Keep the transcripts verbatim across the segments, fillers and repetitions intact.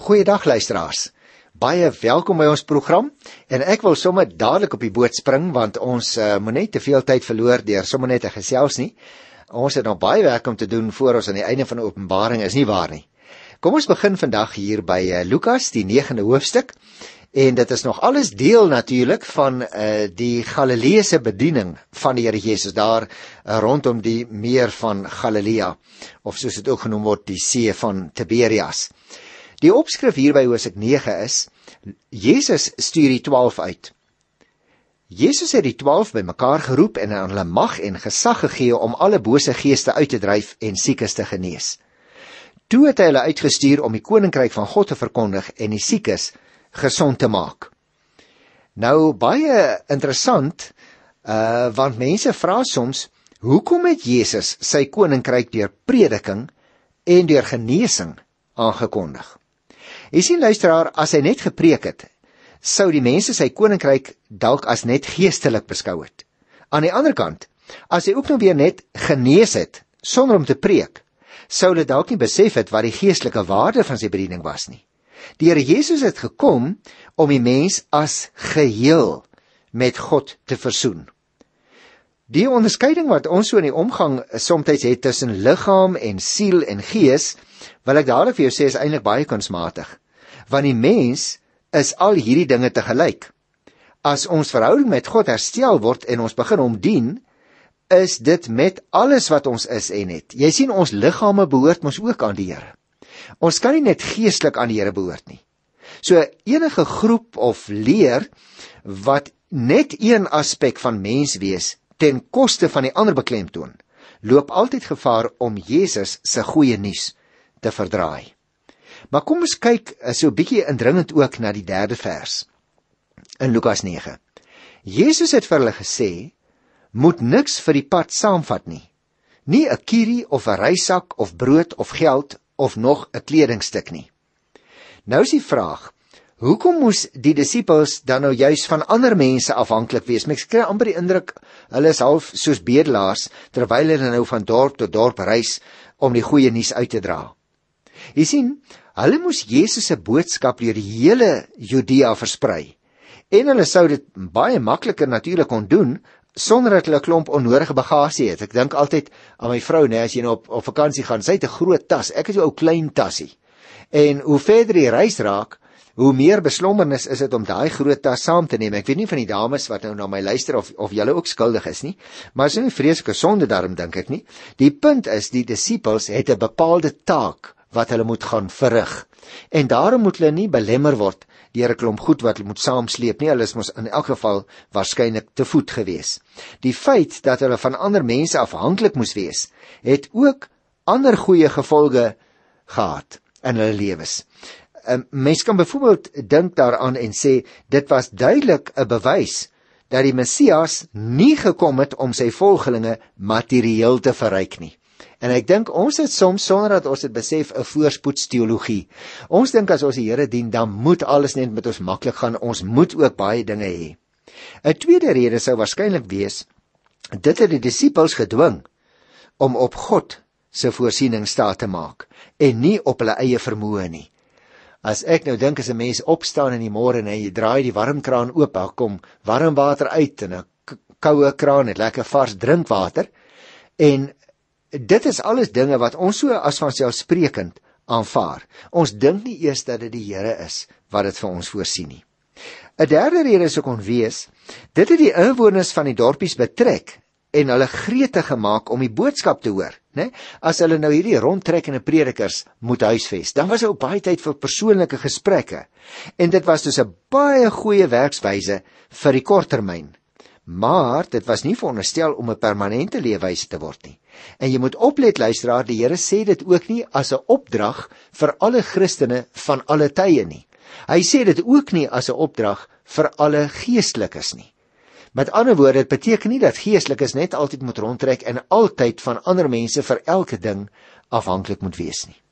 Goeiedag luisteraars, baie welkom by ons program en ek wil sommer dadelik op die boot spring want ons uh, moet net te veel tyd verloor deur sommer net te gesels nie. Ons het nog baie werk om te doen voor ons aan die einde van die Openbaring is nie waar nie. Kom ons begin vandag hier by uh, Lukas, die negende hoofstuk en dit is nog alles deel natuurlik van uh, die Galileese bediening van die Here Jesus daar uh, rondom die meer van Galilea of soos dit ook genoem word die see van Tiberias. Die opskrif hier by Hoofstuk nege is, Jesus stuur die twaalf uit. Jesus het die twaalf by mekaar geroep en aan hulle mag en gesag gegee om alle bose geeste uit te dryf en siekes te genees. Toe het hy hulle uitgestuur om die koninkryk van God te verkondig en die siekes gesond te maak. Nou, baie interessant, uh, want mense vra soms, hoekom het Jesus sy koninkryk deur prediking en deur genesing aangekondig? Jy sien luisteraar, as hy net gepreek het, sou die mense sy koninkryk dalk as net geestelik beskou het. Aan die ander kant, as hy ook nog weer net genees het, sonder om te preek, sou hulle dalk nie besef het wat die geestelike waarde van sy bediening was nie. Die Here Jesus het gekom om die mens as geheel met God te versoen. Die onderskeiding wat ons so in die omgang soms het tussen liggaam en siel en gees, wil ek dadelik vir jou sê is eintlik baie kunsmatig, want die mens is al hierdie dinge tegelyk. As ons verhouding met God herstel word en ons begin hom dien, is dit met alles wat ons is en het. Jy sien, ons liggame behoort ons ook aan die Here. Ons kan nie net geestelik aan die Here behoort nie. So enige groep of leer wat net een aspek van mens wees ten koste van die ander beklemtoon, loop altyd gevaar om Jesus se goeie nuus te verdraai. Maar kom ons kyk so 'n bietjie indringend ook na die derde vers in Lukas nege. Jesus het vir hulle gesê, moet niks vir die pad saamvat nie. Nie 'n kierie of 'n reisak of brood of geld of nog 'n kledingstuk nie. Nou is die vraag, hoekom moes die disippels dan nou juis van ander mense afhanklik wees? Ek kry amper die indruk, hulle is half soos bedelaars, terwyl hulle nou van dorp tot dorp reis om die goeie nuus uit te dra. Jy sien, hulle moes Jesus se boodskap deur die hele Judea versprei. En hulle sou dit baie makliker natuurlik kon doen, sonder dat hulle 'n klomp onnodige bagasie het. Ek dink altyd aan my vrou, nee, as jy nou op, op vakansie gaan, sy het 'n groot tas, ek het so 'n ou klein tassie. En hoe verder die reis raak, hoe meer beslommernis is dit om daai groot tas saam te neem. Ek weet nie van die dames wat nou na my luister of, of julle ook skuldig is nie, maar is nie vreeslike sonde daarom, dink ek nie. Die punt is, die disippels het 'n bepaalde taak wat hulle moet gaan verrig. En daarom moet hulle nie belemmer word deur 'n klomp goed wat hulle moet saamsleep nie. Hulle is mos in elk geval waarskynlik te voet gewees. Die feit dat hulle van ander mense afhanklik moes wees, het ook ander goeie gevolge gehad in hulle lewens. Um, mens kan byvoorbeeld dink daaraan en sê, dit was duidelik 'n bewys dat die Messias nie gekom het om sy volgelinge materieel te verryk nie. En ek dink ons het soms, sonder dat ons dit besef, 'n voorspoedsteologie. Ons dink as ons die Here dien, dan moet alles net met ons maklik gaan, ons moet ook baie dinge hê. 'n Tweede rede sou waarskynlik wees, dit het die disippels gedwing om op God se voorsiening staat te maak, en nie op hulle eie vermoë nie. As ek nou dink, as 'n mens opstaan in die môre en jy draai die warmkraan oop, daar kom warm water uit en 'n koue kraan het lekker vars drinkwater, en dit is alles dinge wat ons so as vanselfsprekend aanvaar. Ons dink nie eers dat dit die Here is wat dit vir ons voorsien nie. 'n Derde rede sou kon wees, dit het die inwoners van die dorpies betrek en hulle gretig gemaak om die boodskap te hoor, né? As hulle nou hierdie rondtrekkende predikers moet huisves, dan was daar ook baie tyd vir persoonlike gesprekke. En dit was dus 'n baie goeie werkswyse vir die korttermyn. Maar dit was nie veronderstel om 'n permanente leefwyse te word nie. En jy moet oplet, luisteraar, die Here sê dit ook nie as 'n opdrag vir alle Christene van alle tye nie. Hy sê dit ook nie as 'n opdrag vir alle geestelikes nie. Met ander woorde, dit beteken nie dat geestelikes net altyd moet rondtrek en altyd van ander mense vir elke ding afhanklik moet wees nie.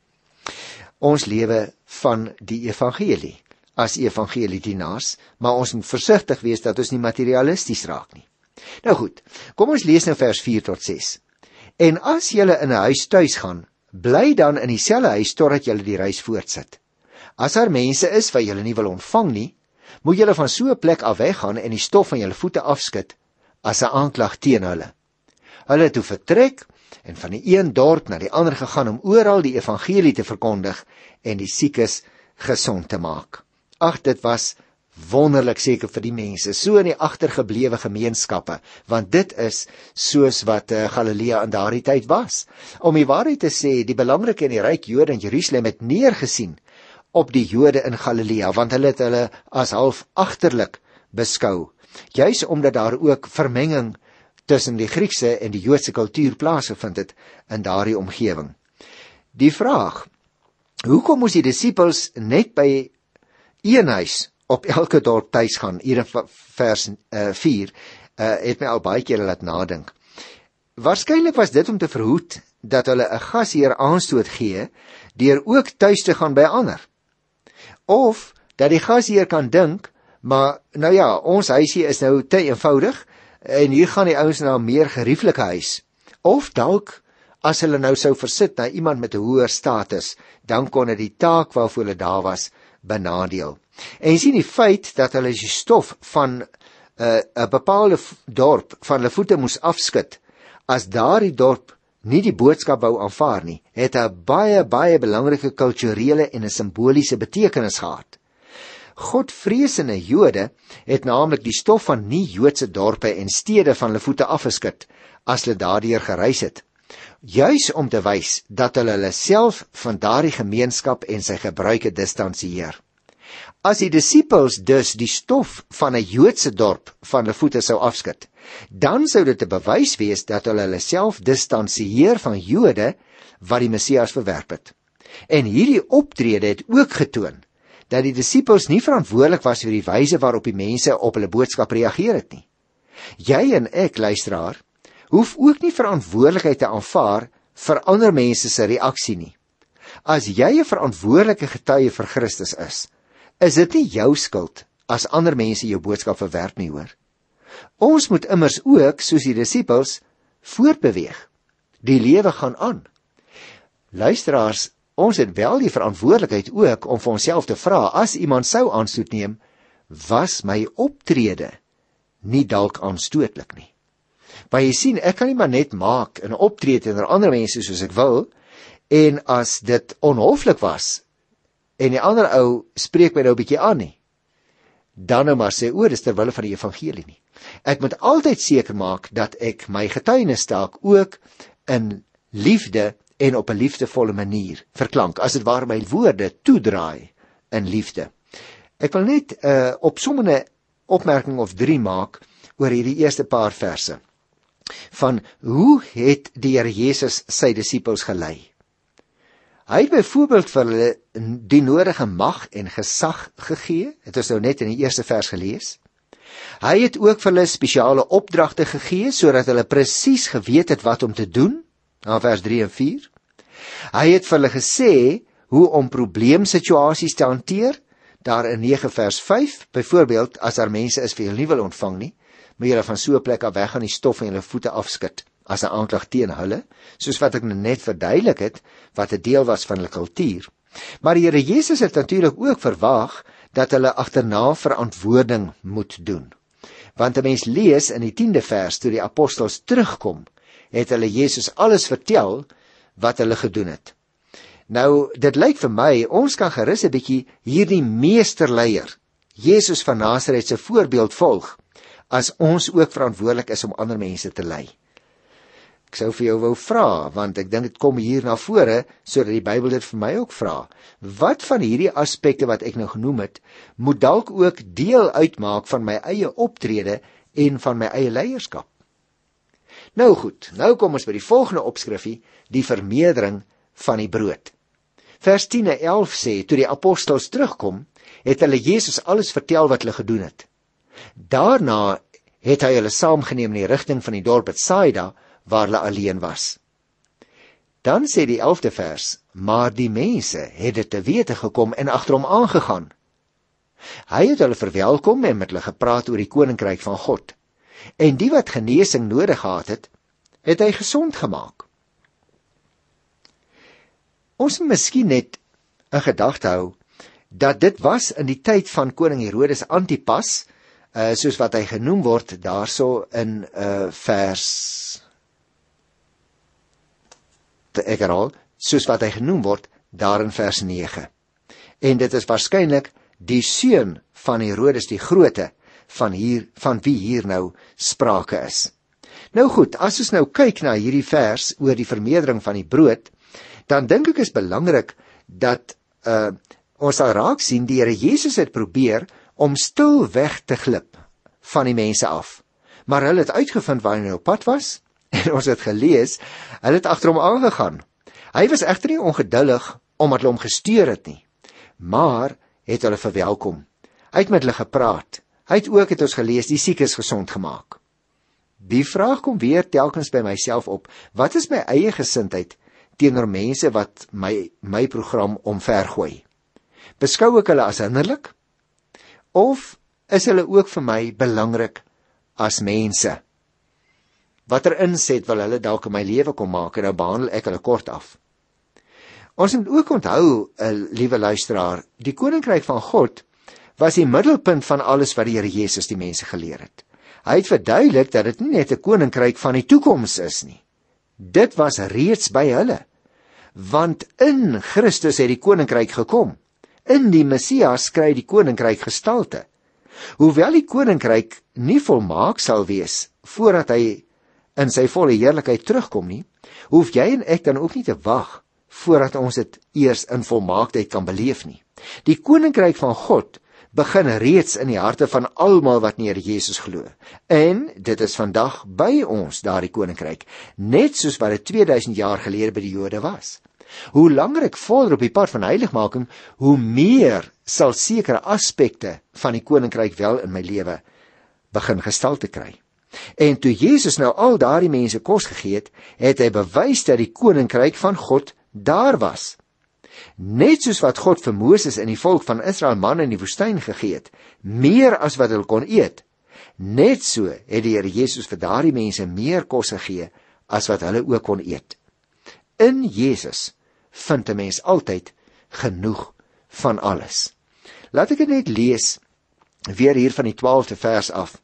Ons lewe van die evangelie as evangeliedienaars, maar ons moet versigtig wees dat ons nie materialisties raak nie. Nou goed, kom ons lees nou vers vier tot ses. En as julle in 'n huis tuis gaan, bly dan in dieselfde huis totdat julle die reis voortsit. As daar mense is wat julle nie wil ontvang nie, moet julle van so 'n plek af weggaan en die stof van julle voete afskud as 'n aanklag teen hulle. Hulle het toe vertrek en van die een dorp na die ander gegaan om oral die evangelie te verkondig en die siekes gesond te maak. Ag, dit was wonderlik seker vir die mense, so in die agtergeblewe gemeenskappe, want dit is soos wat uh, Galilea in daardie tyd was. Om die waarheid te sê, die belangrike en die ryk Jode in Jerusalem het neergesien op die Jode in Galilea, want hulle het hulle as half agterlik beskou, juis omdat daar ook vermenging tussen die Griekse en die Joodse kultuur plaasgevind het in daardie omgewing. Die vraag, hoekom moes die disippels net by een huis op elke dorp tuis gaan, hier in vers uh, vier, uh, het my al baie keer laat nadink. Waarskynlik was dit om te verhoed dat hulle 'n gasheer aanstoot gee deur ook tuis te gaan by ander. Of dat die gasheer kan dink, maar nou ja, ons huisie is nou te eenvoudig en hier gaan die ouens na 'n meer gerieflike huis. Of dalk as hulle nou sou versit na iemand met 'n hoër status, dan kon dit die taak waarvoor hulle daar was benadeel. En jy sien die feit dat hulle die stof van 'n uh, 'n bepaalde dorp van hulle voete moes afskud, as daardie dorp nie die boodskap wou aanvaar nie, het 'n baie baie belangrike kulturele en 'n simboliese betekenis gehad. Godvreesende Jode het naamlik die stof van nie-Joodse dorpe en stede van hulle voete afgeskit as hulle daardeur gereis het, juis om te wys dat hulle hulle self van daardie gemeenskap en sy gebruike distansieer. As die disippels dus die stof van 'n Joodse dorp van hulle voete sou afskud, dan sou dit 'n bewys wees dat hulle hulle self distansieer van Jode wat die Messias verwerp het. En hierdie optrede het ook getoon dat die disippels nie verantwoordelik was vir die wyse waarop die mense op hulle boodskap reageer het nie. Jy en ek, luisteraar, hoef ook nie verantwoordelikheid te aanvaar vir ander mense se reaksie nie. As jy 'n verantwoordelike getuie vir Christus is, is dit nie jou skuld as ander mense jou boodskap verwerp nie, hoor. Ons moet immers ook, soos die disippels, voortbeweeg. Die lewe gaan aan. Luisteraars, ons het wel die verantwoordelikheid ook om vir onsself te vra, as iemand sou aanstoot neem, was my optrede nie dalk aanstootlik nie. Maar jy sien, ek kan nie maar net maak en optree teenoor ander mense soos ek wil, en as dit onhoflik was, en die ander ou spreek my nou 'n bietjie aan nie, dan nou maar sê, o, dis ter wille van die evangelie nie. Ek moet altyd seker maak dat ek my getuienistaak ook in liefde en op 'n liefdevolle manier verklank, as dit ware my woorde toedraai in liefde. Ek wil net uh, op sommige 'n opmerking of drie maak oor hierdie eerste paar verse van hoe het die Here Jesus sy disippels gelei. Hy het byvoorbeeld vir hulle die nodige mag en gesag gegee, het ons nou net in die eerste vers gelees. Hy het ook vir hulle spesiale opdragte gegee, sodat hulle presies geweet het wat om te doen, na vers drie en vier. Hy het vir hulle gesê hoe om probleemsituasies te hanteer, daar in nege vers vyf, byvoorbeeld, as daar mense is wie hulle nie wil ontvang nie, moet julle van so 'n plek af weggaan, die stof van julle voete afskud, as 'n aanklag teen hulle, soos wat ek net verduidelik het, wat 'n deel was van hulle kultuur. Maar die Here Jesus het natuurlik ook verwag dat hulle agterna verantwoording moet doen. Want 'n mens lees in die tiende vers, toe die apostels terugkom, het hulle Jesus alles vertel wat hulle gedoen het. Nou, dit lyk vir my, ons kan gerus 'n bietjie hierdie meesterleier, Jesus van Nasaret se voorbeeld volg, as ons ook verantwoordelik is om ander mense te lei. Ek sou vir jou wou vra, want ek dink dit kom hier na vore, sodat die Bybel dit vir my ook vra. Wat van hierdie aspekte wat ek nou genoem het, moet dalk ook deel uitmaak van my eie optrede en van my eie leierskap? Nou goed, nou kom ons by die volgende opskrifie, die vermeerdering van die brood. Vers tien en elf sê, toe die apostels terugkom, het hulle Jesus alles vertel wat hulle gedoen het. Daarna het hy hulle saamgeneem in die rigting van die dorp Betsaida, waar hulle alleen was. Dan sê die elfde vers, maar die mense het dit te wete gekom en agter hom aangegaan. Hy het hulle verwelkom en met hulle gepraat oor die koninkryk van God. En die wat genesing nodig gehad het, het hy gesond gemaak. Ons moet miskien net 'n gedagte hou, dat dit was in die tyd van koning Herodes Antipas, uh, soos wat hy genoem word daarso in uh, vers ek herhaal, soos wat hy genoem word daar in vers nege. En dit is waarskynlik die seun van Herodes die Grote, van hier van wie hier nou sprake is. Nou goed, as ons nou kyk na hierdie vers oor die vermeerdering van die brood, dan dink ek is belangrik dat uh, ons sal raak sien die Here Jesus het probeer om stil weg te glip van die mense af. Maar hulle het uitgevind waar hy op pad was en ons het gelees, hulle het agter hom aangegaan. Hy was egter nie ongeduldig omdat hulle hom gestuur het nie, maar het hulle verwelkom. Hy het met hulle gepraat. Hy het ook, het ons gelees, die siekes gesond gemaak. Die vraag kom weer telkens by myself op, wat is my eie gesindheid teenoor mense wat my, my program omvergooi? Beskou ek hulle as hinderlik? Of is hulle ook vir my belangrik as mense? Watter inset wil hulle dalk in my lewe kom maak, en nou behandel ek hulle kort af? Ons moet ook onthou, uh, liewe luisteraar, die koninkryk van God was die middelpunt van alles wat die Here Jesus die mense geleer het. Hy het verduidelik dat dit nie net 'n koninkryk van die toekoms is nie. Dit was reeds by hulle. Want in Christus het die koninkryk gekom. In die Messias kry die koninkryk gestalte. Hoewel die koninkryk nie volmaak sal wees voordat hy in sy volle heerlikheid terugkom nie, hoef jy en ek dan ook nie te wag voordat ons dit eers in volmaaktheid kan beleef nie. Die koninkryk van God begin reeds in die harte van almal wat in Here Jesus glo. En dit is vandag by ons, daardie koninkryk, net soos wat dit tweeduisend jaar gelede by die Jode was. Hoe langer ek vorder op die pad van heiligmaking, hoe meer sal sekere aspekte van die koninkryk wel in my lewe begin gestalte kry. En toe Jesus nou al daardie mense kos gegee het, het hy bewys dat die koninkryk van God daar was. Net soos wat God vir Moses en die volk van Israel manna in die woestyn gegee het, meer as wat hulle kon eet, net so het die Here Jesus vir daardie mense meer kos gegee as wat hulle ook kon eet. In Jesus vind 'n mens altyd genoeg van alles. Laat ek dit net lees, weer hier van die twaalfde vers af.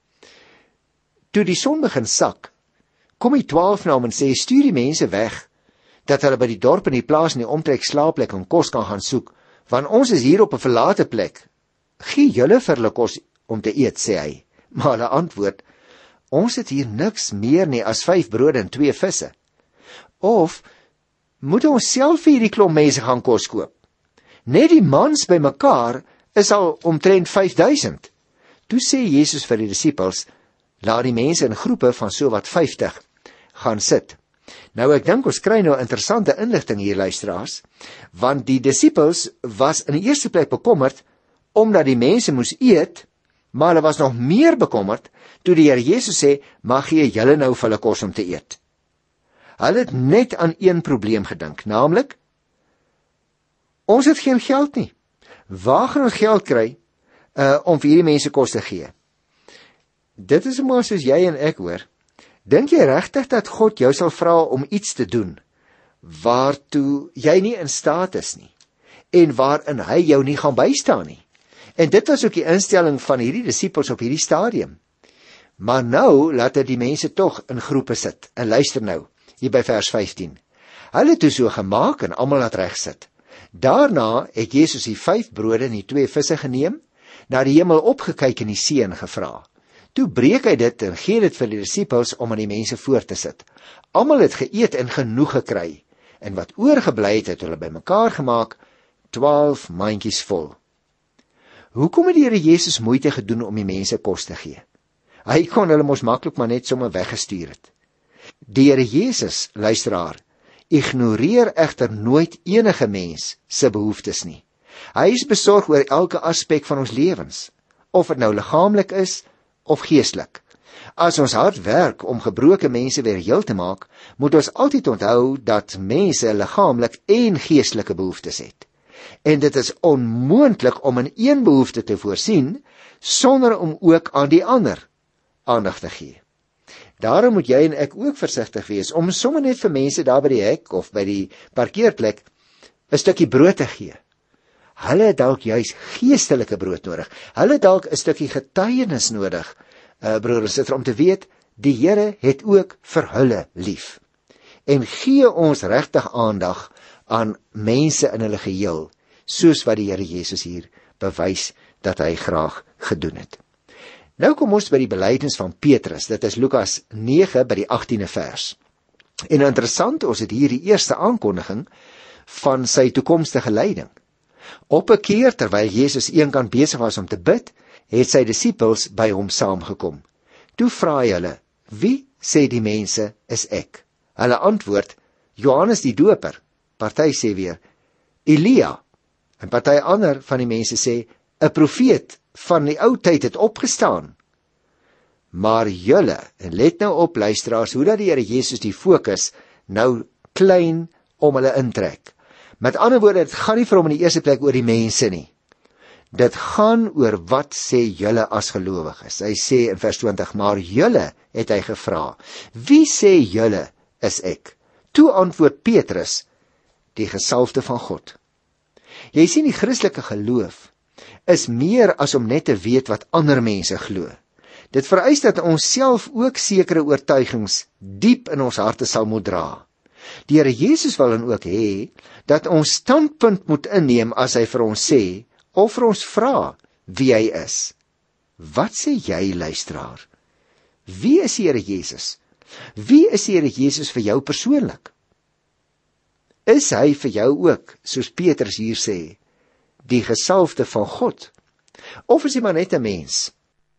Toe die son begin sak, kom die twaalf na hom en sê, stuur die mense weg, dat hulle by die dorp en die plaas en die omtrek slaapplek en kos kan gaan soek, want ons is hier op 'n verlate plek. Gee julle vir hulle kos om te eet, sê hy. Maar hulle antwoord, ons het hier niks meer nie as vyf brode en twee visse. Of moet ons self vir hierdie klomp mense gaan kos koop? Net die mans by mekaar is al omtrent vyfduisend. Toe sê Jesus vir die disippels, laat die mense in groepe van so wat vyftig gaan sit. Nou ek dink ons kry nou interessante inligting hier, luisteraars, want die disippels was in die eerste plek bekommerd omdat die mense moes eet, maar hulle was nog meer bekommerd toe die Here Jesus sê, mag gee julle nou vir hulle kos om te eet. Hulle het net aan een probleem gedink, naamlik, ons het geen geld nie. Waar gaan ons geld kry uh, om vir hierdie mense kos te gee? Dit is maar soos jy en ek hoor. Dink jy regtig dat God jou sal vra om iets te doen waartoe jy nie in staat is nie en waarin hy jou nie gaan bystaan nie? En dit was ook die instelling van hierdie disippels op hierdie stadium. Maar nou laat hy die mense tog in groepe sit. En luister nou, hier by vers vyftien. Hulle het toe so gemaak en almal laat reg sit. Daarna het Jesus die vyf brode en die twee visse geneem, na die hemel opgekyk en die seën gevra. Toe breek hy dit en gee dit vir die disippels om aan die mense voor te sit. Almal het geëet en genoeg gekry, en wat oorgebly het, het hulle bymekaar gemaak, twaalf mandjies vol. Hoekom het die Here Jesus moeite gedoen om die mense kos te gee? Hy kon hulle mos maklik maar net sommer weggestuur het. Die Here Jesus, luisteraar, ignoreer egter nooit enige mens se behoeftes nie. Hy is besorg oor elke aspek van ons lewens, of dit nou liggaamlik is of geestelik. As ons hard werk om gebroke mense weer heel te maak, moet ons altyd onthou dat mense liggaamlik en geestelike behoeftes het. En dit is onmoontlik om in een behoefte te voorsien sonder om ook aan die ander aandag te gee. Daarom moet jy en ek ook versigtig wees om sommer net vir mense daar by die hek of by die parkeerplek 'n stukkie brood te gee. Hulle het dalk juis geestelike brood nodig. Hulle het dalk 'n stukkie getuienis nodig, uh, broer en suster, om te weet, die Here het ook vir hulle lief. En gee ons regtig aandag aan mense in hulle geheel, soos wat die Here Jesus hier bewys dat hy graag gedoen het. Nou kom ons by die belydenis van Petrus, dit is Lukas nege by die agtiende vers. En interessant, ons het hier die eerste aankondiging van sy toekomstige lyding. Op 'n keer, terwyl Jesus eenkant besig was om te bid, het sy disippels by hom saamgekom. Toe vra hy hulle, wie sê die mense is ek? Hulle antwoord, Johannes die Doper. Party sê weer, Elia. En party ander van die mense sê, 'n profeet van die ou tyd het opgestaan. Maar julle, en let nou op luisteraars, hoe dat die Here Jesus die fokus nou klein om hulle intrek. Met ander woorde, dit gaan nie vir hom in die eerste plek oor die mense nie. Dit gaan oor wat sê julle as gelowiges. Hy sê in vers twintig, maar julle, het hy gevra, wie sê julle is ek? Toe antwoord Petrus, die gesalfde van God. Jy sien, die Christelike geloof is meer as om net te weet wat ander mense glo. Dit vereis dat ons self ook sekere oortuigings diep in ons harte sal moet dra. Die Here Jesus wil dan ook hê dat ons standpunt moet inneem as hy vir ons sê of vir ons vra wie hy is. Wat sê jy, luisteraar? Wie is die Here Jesus? Wie is die Here Jesus vir jou persoonlik? Is hy vir jou ook, soos Petrus hier sê, die gesalfde van God? Of is hy maar net 'n mens?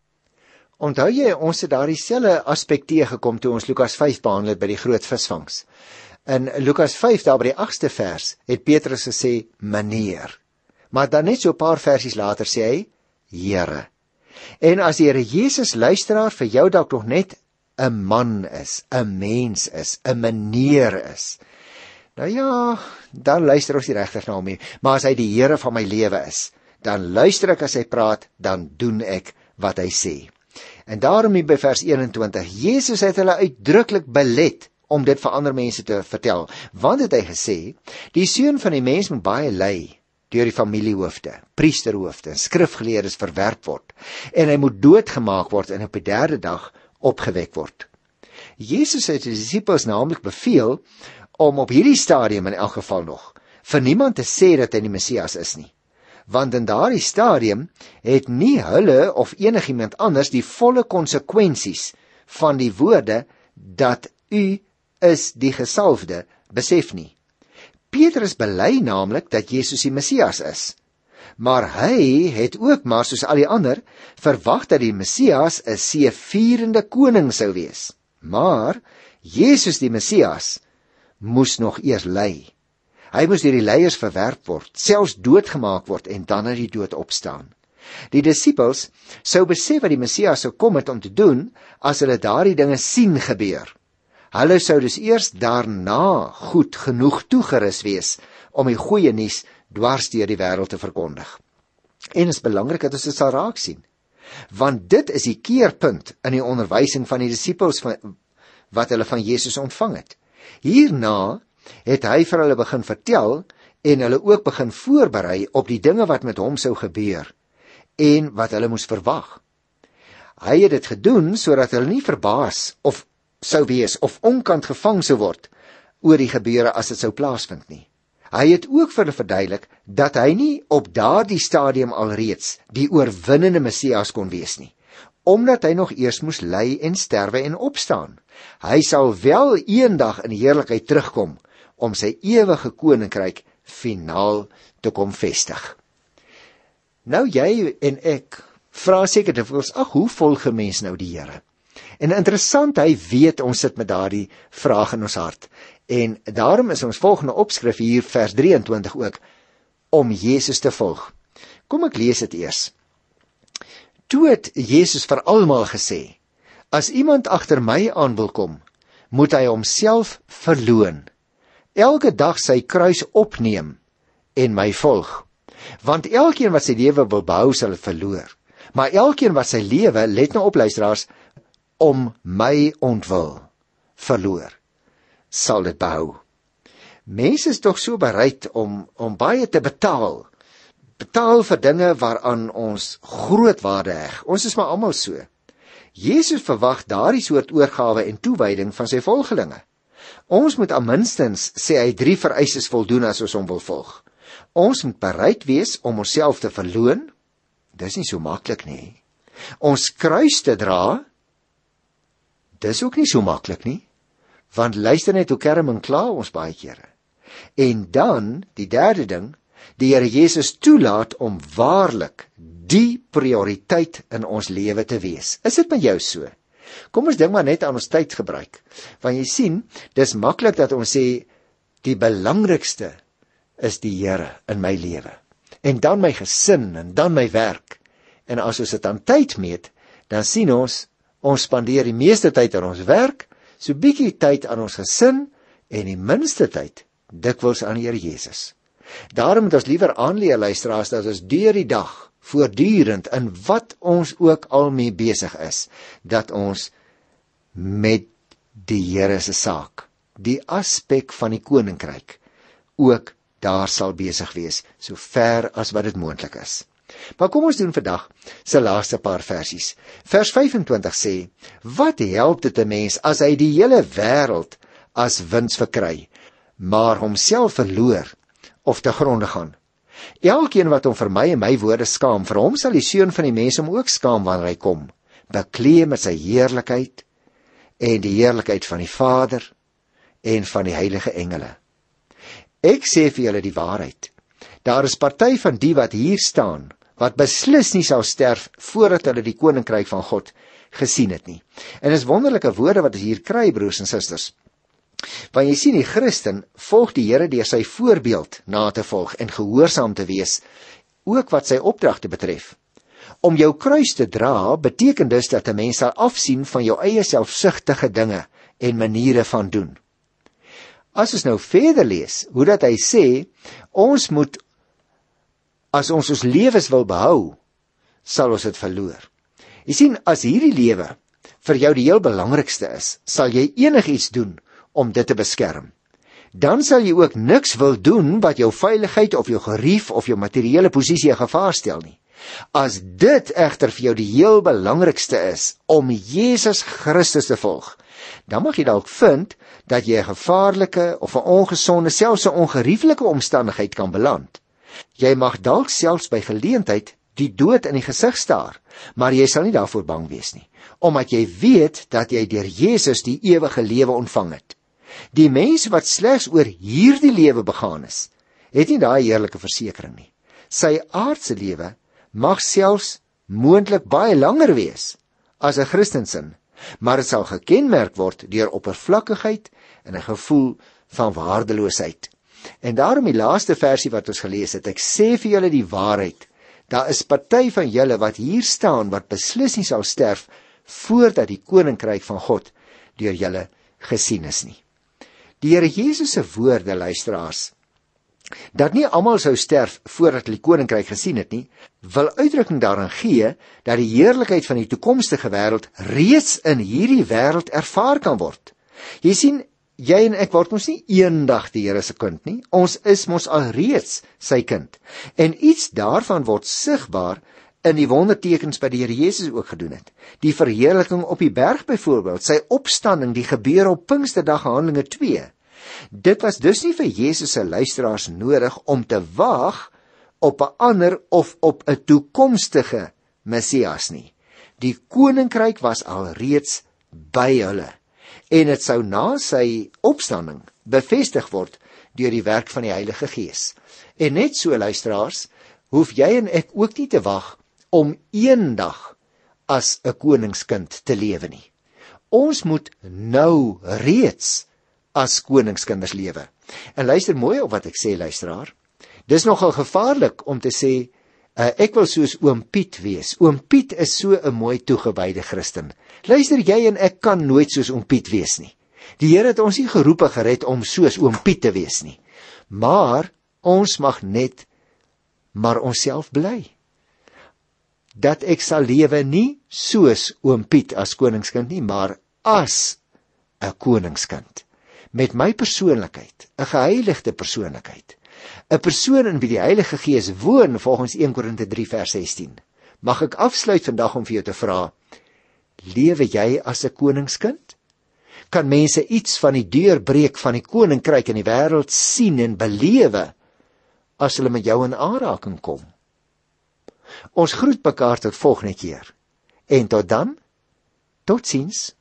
Onthou jy, ons het daar dieselfde aspek teëgekom toe ons Lukas vyf behandel het by die groot visvangs. In Lukas vyf, daar by die agste vers, het Petrus gesê, meneer. Maar dan net so 'n paar versies later sê hy, Here. En as die Here Jesus luisteraar vir jou dalk nog net 'n man is, 'n mens is, 'n meneer is, nou ja, dan luister ons nie regtig na hom nie. Maar as hy die Here van my lewe is, dan luister ek as hy praat, dan doen ek wat hy sê. En daarom hier by vers eenentwintig, Jesus het hulle uitdruklik belet om dit vir ander mense te vertel, want het hy gesê, die seun van die mens moet baie ly deur die familiehoofde, priesterhoofde en skrifgeleerdes verwerp word, en hy moet doodgemaak word en op die derde dag opgewek word. Jesus het die disippels naamlik beveel om op hierdie stadium in elk geval nog vir niemand te sê dat hy die Messias is nie. Want in daardie stadium het nie hulle of enigiemand anders die volle konsekwensies van die woorde dat u is die gesalfde besef nie. Petrus bely naamlik dat Jesus die Messias is. Maar hy het ook maar soos al die ander verwag dat die Messias 'n seëvierende koning sou wees. Maar Jesus die Messias moes nog eers ly. Hy moes deur die leiers verwerp word, selfs doodgemaak word en dan uit die dood opstaan. Die disippels sou besef wat die Messias sou kom het om te doen as hulle daardie dinge sien gebeur. Hulle sou dus eers daarna goed genoeg toegerus wees om die goeie nuus dwars deur die wêreld te verkondig. En dit is belangrik dat ons dit sal raak sien, want dit is die keerpunt in die onderwysing van die disippels wat hulle van Jesus ontvang het. Hierna het hy vir hulle begin vertel en hulle ook begin voorberei op die dinge wat met hom sou gebeur en wat hulle moes verwag. Hy het dit gedoen sodat hulle nie verbaas of sou wees of onkant gevang sou word oor die gebeure as dit sou plaasvind nie. Hy het ook vir hulle verduidelik dat hy nie op daardie stadium alreeds die oorwinnende Messias kon wees nie, omdat hy nog eers moes ly en sterwe en opstaan. Hy sal wel eendag in heerlikheid terugkom om sy ewige koninkryk finaal te kom vestig. Nou jy en ek vra seker dikwels, ag, hoe volg 'n mens nou die Here? En interessant, hy weet ons sit met daardie vraag in ons hart. En daarom is ons volgende opskrif hier, vers drieëntwintig ook, om Jesus te volg. Kom ek lees dit eers. Toe het Jesus vir almal gesê, as iemand agter my aan wil kom, moet hy homself verloon, elke dag sy kruis opneem en my volg. Want elkeen wat sy lewe wil behou, sal dit verloor. Maar elkeen wat sy lewe, let nou op luisteraars, om my ontwil verloor, sal dit behou. Mense is tog so bereid om, om baie te betaal, betaal vir dinge waaraan ons groot waarde heg. Ons is maar almal so. Jesus verwag daardie soort oorgawe en toewyding van sy volgelinge. Ons moet aan minstens, sê hy, drie vereistes voldoen as ons hom wil volg. Ons moet bereid wees om onsself te verloon. Dis nie so maklik nie. Ons kruis te dra. Dis ook nie so maklik nie. Want luister net hoe kerm en kla ons baie kere. En dan, die derde ding, die Here Jesus toelaat om waarlik die prioriteit in ons lewe te wees. Is dit met jou so? Kom ons dink maar net aan ons tyd gebruik. Want jy sien, dis maklik dat ons sê, die belangrikste is die Here in my lewe. En dan my gesin, en dan my werk. En as ons dit aan tyd meet, dan sien ons, ons spandeer die meeste tyd aan ons werk, so bietjie tyd aan ons gesin, en die minste tyd, dikwels aan die Here Jesus. Daarom moet ons liewer aanleer, luisteraars, dat ons deur die dag, voortdurend, in wat ons ook al mee besig is, dat ons met die Here se saak, die aspek van die koninkryk, ook daar sal besig wees, so ver as wat dit moontlik is. Maar kom ons doen vandag se laaste paar versies. Vers vyf-en-twintig sê, wat help dit 'n mens as hy die hele wêreld as wins verkry, maar homself verloor of te gronde gaan? Elkeen wat hom vir my en my woorde skaam, vir hom sal die Seun van die mens hom ook skaam wanneer hy kom, bekleed met sy heerlikheid en die heerlikheid van die Vader en van die heilige engele. Ek sê vir julle die waarheid, daar is party van die wat hier staan, wat beslis nie sal sterf voordat hulle die koninkryk van God gesien het nie. En is wonderlike woorde wat ons hier kry, broers en susters. Want jy sien, die Christen volg die Here deur sy voorbeeld na te volg en gehoorsaam te wees, ook wat sy opdragte betref. Om jou kruis te dra, beteken dus dat 'n mens sal afsien van jou eie selfsugtige dinge en maniere van doen. As ons nou verder lees, hoe dat hy sê, ons moet, as ons ons lewens wil behou, sal ons dit verloor. Jy sien, as hierdie lewe vir jou die heel belangrikste is, sal jy enigiets doen om dit te beskerm. Dan sal jy ook niks wil doen wat jou veiligheid of jou gerief of jou materiële posisie in gevaar stel nie. As dit egter vir jou die heel belangrikste is om Jesus Christus te volg, dan mag jy dalk vind dat jy 'n gevaarlike of 'n ongesonde, selfs 'n ongerieflike omstandigheid kan beland. Jy mag dalk selfs by geleentheid die dood in die gesig staar, maar jy sal nie daarvoor bang wees nie, omdat jy weet dat jy deur Jesus die ewige lewe ontvang het. Die mens wat slegs oor hierdie lewe begaan is, het nie daai heerlike versekering nie. Sy aardse lewe mag selfs moontlik baie langer wees as 'n Christensin, maar dit sal gekenmerk word deur oppervlakkigheid en 'n gevoel van waardeloosheid. En daarom die laaste versie wat ons gelees het, ek sê vir julle die waarheid, daar is party van julle wat hier staan, wat beslis nie sal sterf, voordat die koninkryk van God deur julle gesien is nie. Die Here Jesus se woorde, luisteraars, dat nie almal sou sterf voordat hulle die koninkryk gesien het nie, wil uitdrukking daarin gee, dat die heerlikheid van die toekomstige wêreld reeds in hierdie wêreld ervaar kan word. Jy sien, jy en ek word mos nie eendag die Here se kind nie, ons is mos alreeds sy kind, en iets daarvan word sigbaar in die wondertekens wat die Here Jesus ook gedoen het. Die verheerliking op die berg byvoorbeeld, sy opstanding, die gebeure op Pinksterdag, Handelinge twee. Dit was dus nie vir Jesus se luisteraars nodig om te waag op 'n ander of op 'n toekomstige Messias nie. Die koninkryk was alreeds by hulle, en dit sou na sy opstanding bevestig word deur die werk van die Heilige Gees. En net so, luisteraars, hoef jy en ek ook nie te wag om eendag as 'n koningskind te lewe nie. Ons moet nou reeds as koningskinders lewe. En luister mooi op wat ek sê, luisteraar. Dis nogal gevaarlik om te sê, uh, ek wil soos oom Piet wees. Oom Piet is so 'n mooi toegewyde Christen. Luister, jy en ek kan nooit soos oom Piet wees nie. Die Here het ons nie geroep en gered om soos oom Piet te wees nie. Maar ons mag net maar onsself bly. Dat ek sal lewe nie soos oom Piet as koningskind nie, maar as 'n koningskind. Met my persoonlikheid, 'n geheiligde persoonlikheid, 'n persoon in wie die Heilige Gees woon, volgens een Korinte drie vers sestien. Mag ek afsluit vandag om vir jou te vra, lewe jy as 'n koningskind? Kan mense iets van die deurbreek van die koninkryk in die wêreld sien en belewe as hulle met jou in aanraking kom? Ons groet mekaar tot volgende keer. En tot dan, totsiens.